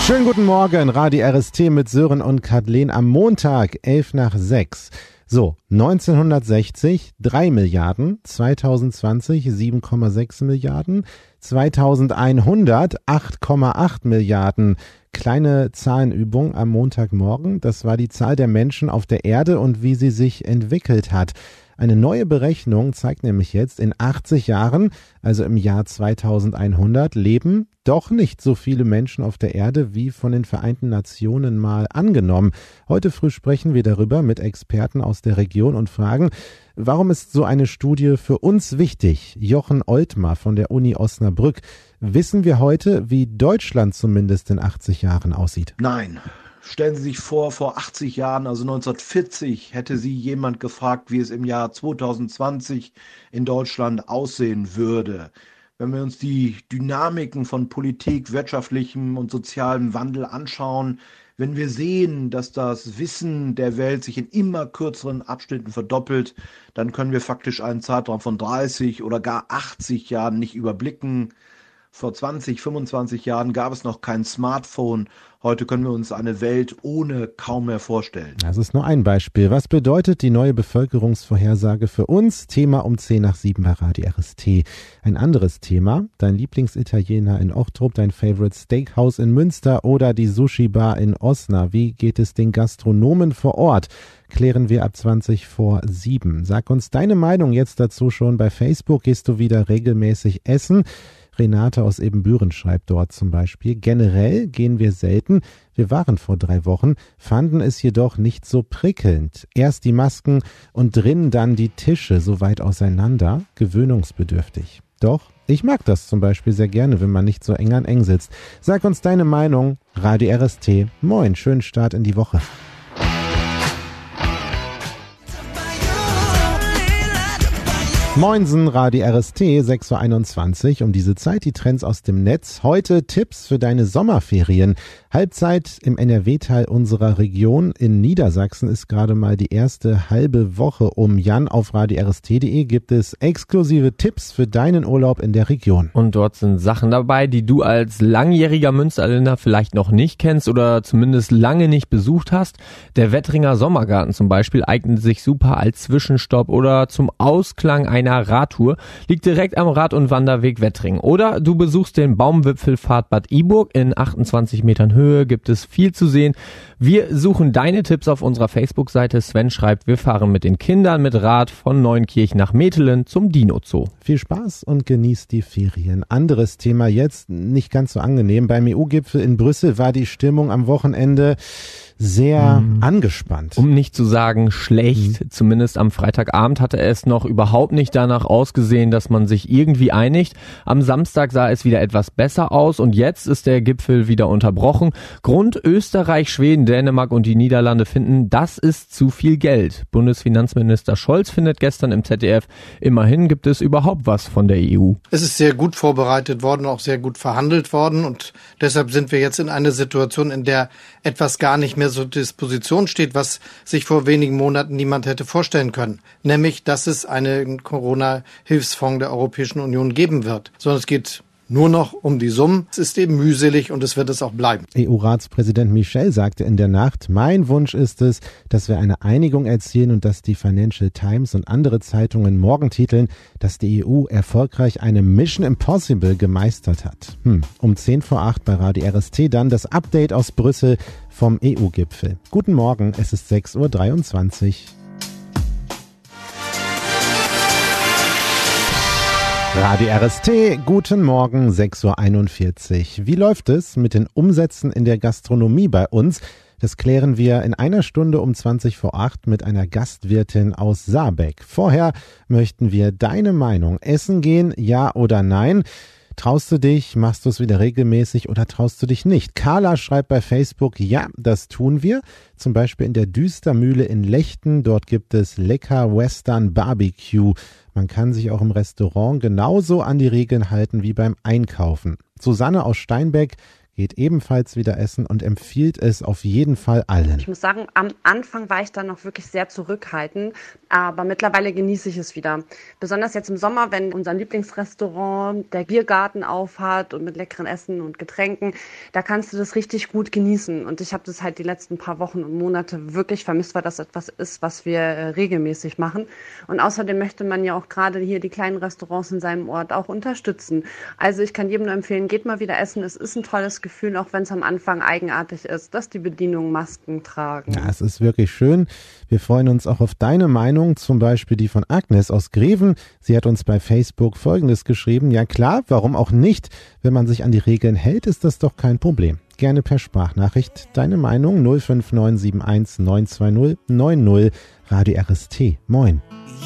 Schönen guten Morgen, Radio RST mit Sören und Kathleen am Montag, 5:11. So, 1960 3 Milliarden, 2020 7,6 Milliarden, 2100 8,8 Milliarden. Kleine Zahlenübung am Montagmorgen, das war die Zahl der Menschen auf der Erde und wie sie sich entwickelt hat. Eine neue Berechnung zeigt nämlich jetzt, in 80 Jahren, also im Jahr 2100, leben doch nicht so viele Menschen auf der Erde wie von den Vereinten Nationen mal angenommen. Heute früh sprechen wir darüber mit Experten aus der Region und fragen, warum ist so eine Studie für uns wichtig? Jochen Oltmar von der Uni Osnabrück. Wissen wir heute, wie Deutschland zumindest in 80 Jahren aussieht? Nein. Stellen Sie sich vor 80 Jahren, also 1940, hätte Sie jemand gefragt, wie es im Jahr 2020 in Deutschland aussehen würde. Wenn wir uns die Dynamiken von Politik, wirtschaftlichem und sozialem Wandel anschauen, wenn wir sehen, dass das Wissen der Welt sich in immer kürzeren Abschnitten verdoppelt, dann können wir faktisch einen Zeitraum von 30 oder gar 80 Jahren nicht überblicken. Vor 20, 25 Jahren gab es noch kein Smartphone. Heute können wir uns eine Welt ohne kaum mehr vorstellen. Das ist nur ein Beispiel. Was bedeutet die neue Bevölkerungsvorhersage für uns? Thema um 6:10 bei Radio RST. Ein anderes Thema, dein Lieblingsitaliener in Ochtrup, dein Favorite Steakhouse in Münster oder die Sushi-Bar in Osna. Wie geht es den Gastronomen vor Ort? Klären wir ab 7:20. Sag uns deine Meinung jetzt dazu schon bei Facebook. Gehst du wieder regelmäßig essen? Renate aus Ebenbüren schreibt dort zum Beispiel, generell gehen wir selten, wir waren vor 3 Wochen, fanden es jedoch nicht so prickelnd. Erst die Masken und drinnen dann die Tische so weit auseinander, gewöhnungsbedürftig. Doch, ich mag das zum Beispiel sehr gerne, wenn man nicht so eng an eng sitzt. Sag uns deine Meinung, Radio RST. Moin, schönen Start in die Woche. Moinsen, Radio RST, 6:21 um diese Zeit, die Trends aus dem Netz. Heute Tipps für deine Sommerferien. Halbzeit im NRW-Teil unserer Region. In Niedersachsen ist gerade mal die erste halbe Woche um. Jan, auf radiorst.de gibt es exklusive Tipps für deinen Urlaub in der Region. Und dort sind Sachen dabei, die du als langjähriger Münsterländer vielleicht noch nicht kennst oder zumindest lange nicht besucht hast. Der Wettringer Sommergarten zum Beispiel eignet sich super als Zwischenstopp oder zum Ausklang einer Radtour, liegt direkt am Rad- und Wanderweg Wettring. Oder du besuchst den Baumwipfelpfad Bad Iburg. In 28 Metern Höhe gibt es viel zu sehen. Wir suchen deine Tipps auf unserer Facebook-Seite. Sven schreibt, wir fahren mit den Kindern mit Rad von Neunkirchen nach Metelen zum Dino-Zoo. Viel Spaß und genießt die Ferien. Anderes Thema jetzt, nicht ganz so angenehm. Beim EU-Gipfel in Brüssel war die Stimmung am Wochenende sehr angespannt. Um nicht zu sagen schlecht. Zumindest am Freitagabend hatte es noch überhaupt nicht danach ausgesehen, dass man sich irgendwie einigt. Am Samstag sah es wieder etwas besser aus und jetzt ist der Gipfel wieder unterbrochen. Grund: Österreich, Schweden, Dänemark und die Niederlande finden, das ist zu viel Geld. Bundesfinanzminister Scholz findet gestern im ZDF, immerhin gibt es überhaupt was von der EU. Es ist sehr gut vorbereitet worden, auch sehr gut verhandelt worden und deshalb sind wir jetzt in einer Situation, in der etwas gar nicht mehr zur Disposition steht, was sich vor wenigen Monaten niemand hätte vorstellen können. Nämlich, dass es einen Corona-Hilfsfonds der Europäischen Union geben wird. Sondern es geht nur noch um die Summen. Es ist eben mühselig und es wird es auch bleiben. EU-Ratspräsident Michel sagte in der Nacht, mein Wunsch ist es, dass wir eine Einigung erzielen und dass die Financial Times und andere Zeitungen morgen titeln, dass die EU erfolgreich eine Mission Impossible gemeistert hat. Um 7:10 bei Radio RST dann das Update aus Brüssel vom EU-Gipfel. Guten Morgen, es ist 6:23 Uhr. Radio RST, guten Morgen, 6:41 Uhr. Wie läuft es mit den Umsätzen in der Gastronomie bei uns? Das klären wir in einer Stunde um 7:20 mit einer Gastwirtin aus Saarbeck. Vorher möchten wir deine Meinung. Essen gehen, ja oder nein? Traust du dich? Machst du es wieder regelmäßig oder traust du dich nicht? Carla schreibt bei Facebook, ja, das tun wir. Zum Beispiel in der Düstermühle in Lechten. Dort gibt es lecker Western Barbecue. Man kann sich auch im Restaurant genauso an die Regeln halten wie beim Einkaufen. Susanne aus Steinbeck geht ebenfalls wieder essen und empfiehlt es auf jeden Fall allen. Ich muss sagen, am Anfang war ich dann noch wirklich sehr zurückhaltend, aber mittlerweile genieße ich es wieder. Besonders jetzt im Sommer, wenn unser Lieblingsrestaurant der Biergarten aufhat und mit leckeren Essen und Getränken, da kannst du das richtig gut genießen. Und ich habe das halt die letzten paar Wochen und Monate wirklich vermisst, weil das etwas ist, was wir regelmäßig machen. Und außerdem möchte man ja auch gerade hier die kleinen Restaurants in seinem Ort auch unterstützen. Also ich kann jedem nur empfehlen, geht mal wieder essen. Es ist ein tolles Gefühl, auch wenn es am Anfang eigenartig ist, dass die Bedienungen Masken tragen. Ja, es ist wirklich schön. Wir freuen uns auch auf deine Meinung, zum Beispiel die von Agnes aus Greven. Sie hat uns bei Facebook Folgendes geschrieben. Ja klar, warum auch nicht? Wenn man sich an die Regeln hält, ist das doch kein Problem. Gerne per Sprachnachricht. Deine Meinung 05971 920 90 Radio RST. Moin.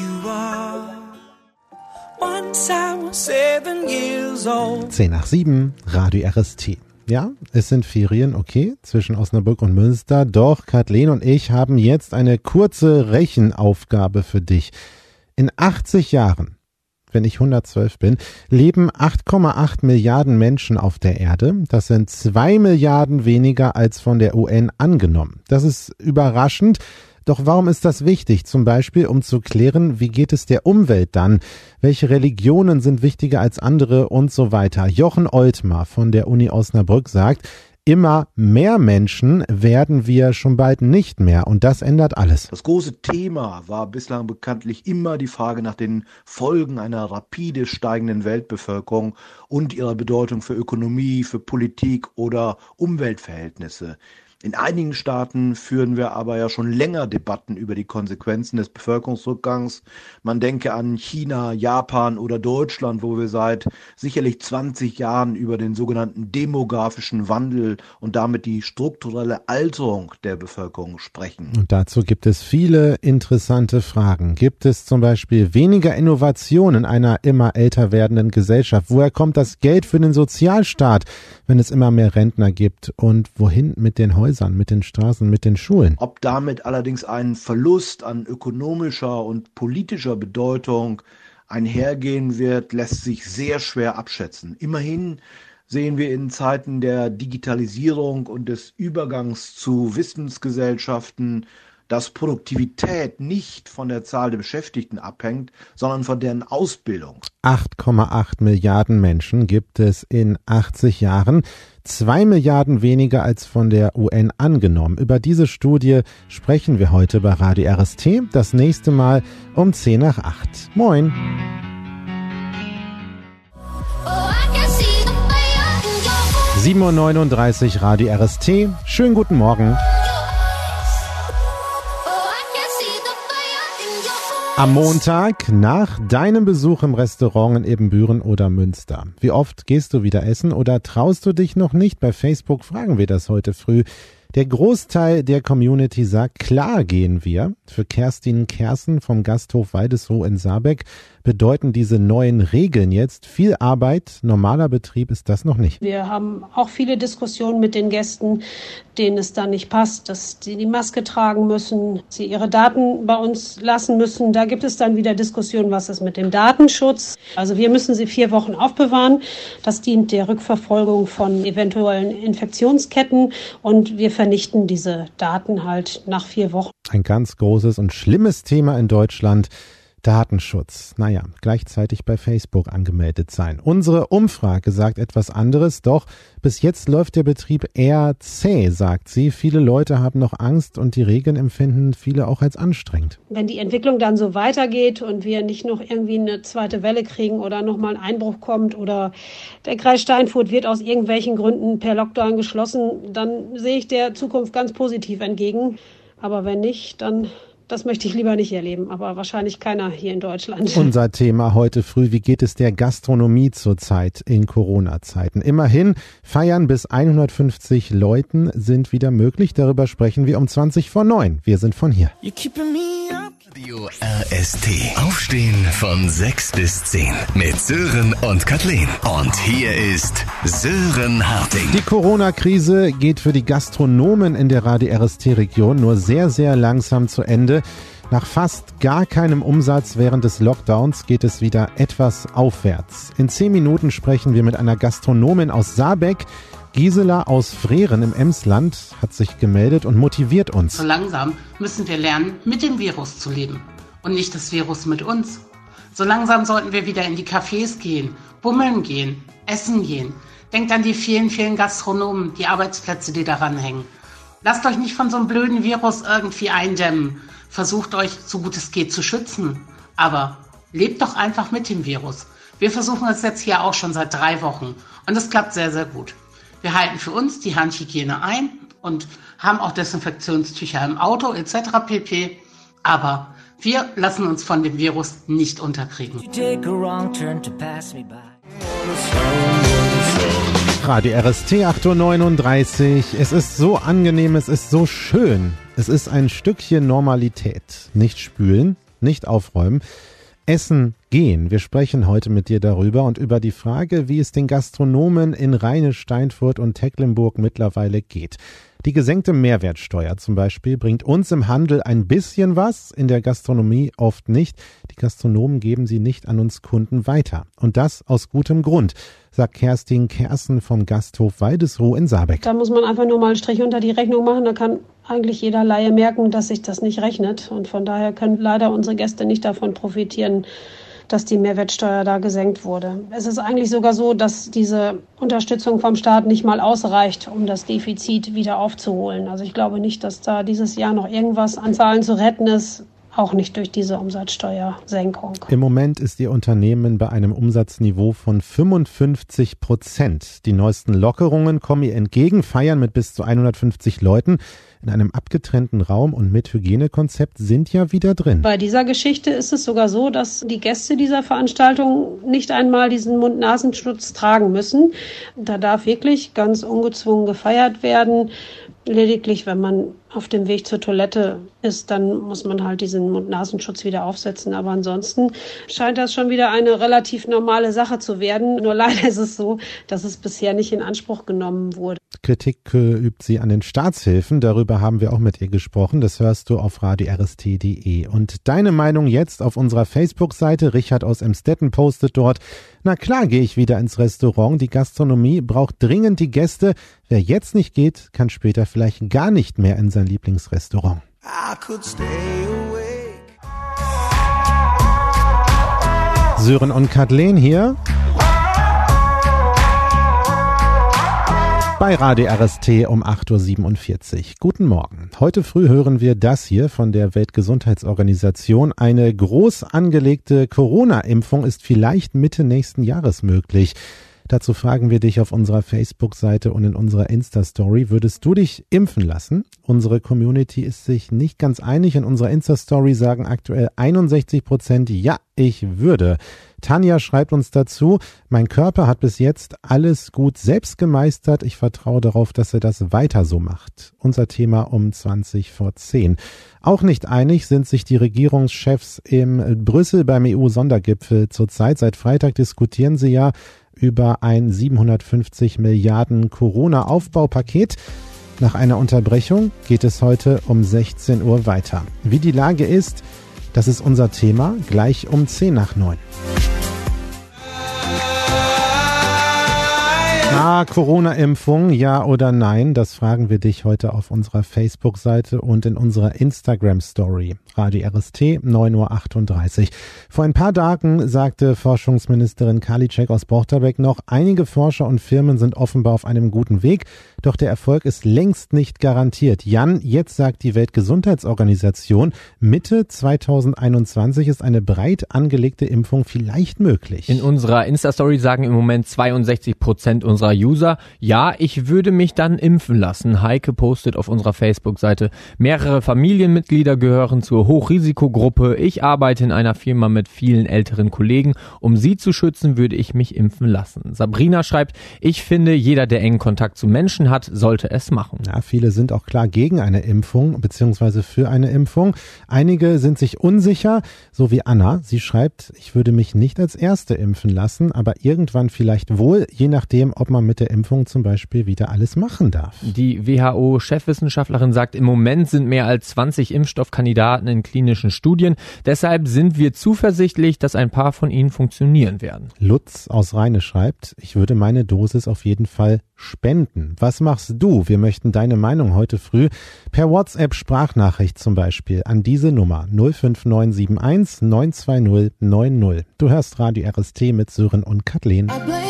10:07, Radio RST. Ja, es sind Ferien, okay, zwischen Osnabrück und Münster. Doch Kathleen und ich haben jetzt eine kurze Rechenaufgabe für dich. In 80 Jahren, wenn ich 112 bin, leben 8,8 Milliarden Menschen auf der Erde. Das sind 2 Milliarden weniger als von der UN angenommen. Das ist überraschend. Doch warum ist das wichtig? Zum Beispiel, um zu klären, wie geht es der Umwelt dann? Welche Religionen sind wichtiger als andere und so weiter? Jochen Oltmar von der Uni Osnabrück sagt, immer mehr Menschen werden wir schon bald nicht mehr und das ändert alles. Das große Thema war bislang bekanntlich immer die Frage nach den Folgen einer rapide steigenden Weltbevölkerung und ihrer Bedeutung für Ökonomie, für Politik oder Umweltverhältnisse. In einigen Staaten führen wir aber ja schon länger Debatten über die Konsequenzen des Bevölkerungsrückgangs. Man denke an China, Japan oder Deutschland, wo wir seit sicherlich 20 Jahren über den sogenannten demografischen Wandel und damit die strukturelle Alterung der Bevölkerung sprechen. Und dazu gibt es viele interessante Fragen. Gibt es zum Beispiel weniger Innovation in einer immer älter werdenden Gesellschaft? Woher kommt das Geld für den Sozialstaat, wenn es immer mehr Rentner gibt? Und wohin mit den Häusern, mit den Straßen, mit den Schulen? Ob damit allerdings ein Verlust an ökonomischer und politischer Bedeutung einhergehen wird, lässt sich sehr schwer abschätzen. Immerhin sehen wir in Zeiten der Digitalisierung und des Übergangs zu Wissensgesellschaften, dass Produktivität nicht von der Zahl der Beschäftigten abhängt, sondern von deren Ausbildung. 8,8 Milliarden Menschen gibt es in 80 Jahren. 2 Milliarden weniger als von der UN angenommen. Über diese Studie sprechen wir heute bei Radio RST. Das nächste Mal um 7:50. Moin. Oh, 7:39 Uhr Radio RST. Schönen guten Morgen. Am Montag nach deinem Besuch im Restaurant in Ebenbüren oder Münster. Wie oft gehst du wieder essen oder traust du dich noch nicht? Bei Facebook fragen wir das heute früh. Der Großteil der Community sagt, klar gehen wir. Für Kerstin Kersen vom Gasthof Waldesruh in Saarbeck bedeuten diese neuen Regeln jetzt viel Arbeit. Normaler Betrieb ist das noch nicht. Wir haben auch viele Diskussionen mit den Gästen, denen es dann nicht passt, dass sie die Maske tragen müssen, sie ihre Daten bei uns lassen müssen. Da gibt es dann wieder Diskussionen, was ist mit dem Datenschutz. Also wir müssen sie 4 Wochen aufbewahren. Das dient der Rückverfolgung von eventuellen Infektionsketten und wir vernichten diese Daten halt nach 4 Wochen. Ein ganz großes und schlimmes Thema in Deutschland. Datenschutz. Naja, gleichzeitig bei Facebook angemeldet sein. Unsere Umfrage sagt etwas anderes, doch bis jetzt läuft der Betrieb eher zäh, sagt sie. Viele Leute haben noch Angst und die Regeln empfinden viele auch als anstrengend. Wenn die Entwicklung dann so weitergeht und wir nicht noch irgendwie eine zweite Welle kriegen oder nochmal ein Einbruch kommt oder der Kreis Steinfurt wird aus irgendwelchen Gründen per Lockdown geschlossen, dann sehe ich der Zukunft ganz positiv entgegen. Aber wenn nicht, dann das möchte ich lieber nicht erleben, aber wahrscheinlich keiner hier in Deutschland. Unser Thema heute früh, wie geht es der Gastronomie zurzeit in Corona-Zeiten? Immerhin, Feiern bis 150 Leuten sind wieder möglich. Darüber sprechen wir um 8:20. Wir sind von hier. Radio RST. Aufstehen von 6 bis 10 mit Sören und Kathleen. Und hier ist Sören Harting. Die Corona-Krise geht für die Gastronomen in der Radio RST-Region nur sehr, sehr langsam zu Ende. Nach fast gar keinem Umsatz während des Lockdowns geht es wieder etwas aufwärts. In 10 Minuten sprechen wir mit einer Gastronomin aus Saarbeck. Gisela aus Freren im Emsland hat sich gemeldet und motiviert uns. So langsam müssen wir lernen, mit dem Virus zu leben und nicht das Virus mit uns. So langsam sollten wir wieder in die Cafés gehen, bummeln gehen, essen gehen. Denkt an die vielen, vielen Gastronomen, die Arbeitsplätze, die daran hängen. Lasst euch nicht von so einem blöden Virus irgendwie eindämmen. Versucht euch, so gut es geht, zu schützen. Aber lebt doch einfach mit dem Virus. Wir versuchen es jetzt hier auch schon seit 3 Wochen und es klappt sehr, sehr gut. Wir halten für uns die Handhygiene ein und haben auch Desinfektionstücher im Auto etc. pp. Aber wir lassen uns von dem Virus nicht unterkriegen. Radio RST 8.39 Uhr. Es ist so angenehm, es ist so schön. Es ist ein Stückchen Normalität. Nicht spülen, nicht aufräumen. Essen gehen. Wir sprechen heute mit dir darüber und über die Frage, wie es den Gastronomen in Rheinisch, Steinfurt und Tecklenburg mittlerweile geht. Die gesenkte Mehrwertsteuer zum Beispiel bringt uns im Handel ein bisschen was, in der Gastronomie oft nicht. Die Gastronomen geben sie nicht an uns Kunden weiter. Und das aus gutem Grund, sagt Kerstin Kersen vom Gasthof Waldesruh in Saarbeck. Da muss man einfach nur mal einen Strich unter die Rechnung machen, da kann eigentlich jeder Laie merken, dass sich das nicht rechnet. Und von daher können leider unsere Gäste nicht davon profitieren, dass die Mehrwertsteuer da gesenkt wurde. Es ist eigentlich sogar so, dass diese Unterstützung vom Staat nicht mal ausreicht, um das Defizit wieder aufzuholen. Also ich glaube nicht, dass da dieses Jahr noch irgendwas an Zahlen zu retten ist. Auch nicht durch diese Umsatzsteuersenkung. Im Moment ist Ihr Unternehmen bei einem Umsatzniveau von 55%. Die neuesten Lockerungen kommen ihr entgegen, feiern mit bis zu 150 Leuten in einem abgetrennten Raum und mit Hygienekonzept sind ja wieder drin. Bei dieser Geschichte ist es sogar so, dass die Gäste dieser Veranstaltung nicht einmal diesen Mund-Nasenschutz tragen müssen. Da darf wirklich ganz ungezwungen gefeiert werden. Lediglich, wenn man auf dem Weg zur Toilette ist, dann muss man halt diesen Mund-Nasenschutz wieder aufsetzen. Aber ansonsten scheint das schon wieder eine relativ normale Sache zu werden. Nur leider ist es so, dass es bisher nicht in Anspruch genommen wurde. Kritik übt sie an den Staatshilfen. Darüber haben wir auch mit ihr gesprochen. Das hörst du auf radiorst.de. Und deine Meinung jetzt auf unserer Facebook-Seite. Richard aus Emstetten postet dort: Na klar, gehe ich wieder ins Restaurant. Die Gastronomie braucht dringend die Gäste. Wer jetzt nicht geht, kann später vielleicht gar nicht mehr in sein Lieblingsrestaurant. Sören und Kathleen hier bei Radio RST um 8.47 Uhr. Guten Morgen. Heute früh hören wir das hier von der Weltgesundheitsorganisation. Eine groß angelegte Corona-Impfung ist vielleicht Mitte nächsten Jahres möglich. Dazu fragen wir dich auf unserer Facebook-Seite und in unserer Insta-Story. Würdest du dich impfen lassen? Unsere Community ist sich nicht ganz einig. In unserer Insta-Story sagen aktuell 61%, ja, ich würde. Tanja schreibt uns dazu: Mein Körper hat bis jetzt alles gut selbst gemeistert. Ich vertraue darauf, dass er das weiter so macht. Unser Thema um 20:10. Auch nicht einig sind sich die Regierungschefs in Brüssel beim EU-Sondergipfel zurzeit. Seit Freitag diskutieren sie ja über ein 750 Milliarden Corona-Aufbaupaket. Nach einer Unterbrechung geht es heute um 16 Uhr weiter. Wie die Lage ist, das ist unser Thema, gleich um 8:50. Corona-Impfung, ja oder nein? Das fragen wir dich heute auf unserer Facebook-Seite und in unserer Instagram-Story. Radio RST, 9.38 Uhr. Vor ein paar Tagen sagte Forschungsministerin Karliczek aus Borchterbeck noch: Einige Forscher und Firmen sind offenbar auf einem guten Weg, doch der Erfolg ist längst nicht garantiert. Jan, jetzt sagt die Weltgesundheitsorganisation, Mitte 2021 ist eine breit angelegte Impfung vielleicht möglich. In unserer Insta-Story sagen im Moment 62% unserer User: Ja, ich würde mich dann impfen lassen. Heike postet auf unserer Facebook-Seite: Mehrere Familienmitglieder gehören zur Hochrisikogruppe. Ich arbeite in einer Firma mit vielen älteren Kollegen. Um sie zu schützen, würde ich mich impfen lassen. Sabrina schreibt: Ich finde, jeder, der engen Kontakt zu Menschen hat, sollte es machen. Ja, viele sind auch klar gegen eine Impfung bzw. für eine Impfung. Einige sind sich unsicher, so wie Anna. Sie schreibt: Ich würde mich nicht als Erste impfen lassen, aber irgendwann vielleicht wohl, je nachdem, ob man mit mit der Impfung zum Beispiel wieder alles machen darf. Die WHO-Chefwissenschaftlerin sagt, im Moment sind mehr als 20 Impfstoffkandidaten in klinischen Studien. Deshalb sind wir zuversichtlich, dass ein paar von ihnen funktionieren werden. Lutz aus Rheine schreibt, ich würde meine Dosis auf jeden Fall spenden. Was machst du? Wir möchten deine Meinung heute früh per WhatsApp-Sprachnachricht zum Beispiel an diese Nummer 05971 920 90. Du hörst Radio RST mit Sören und Kathleen.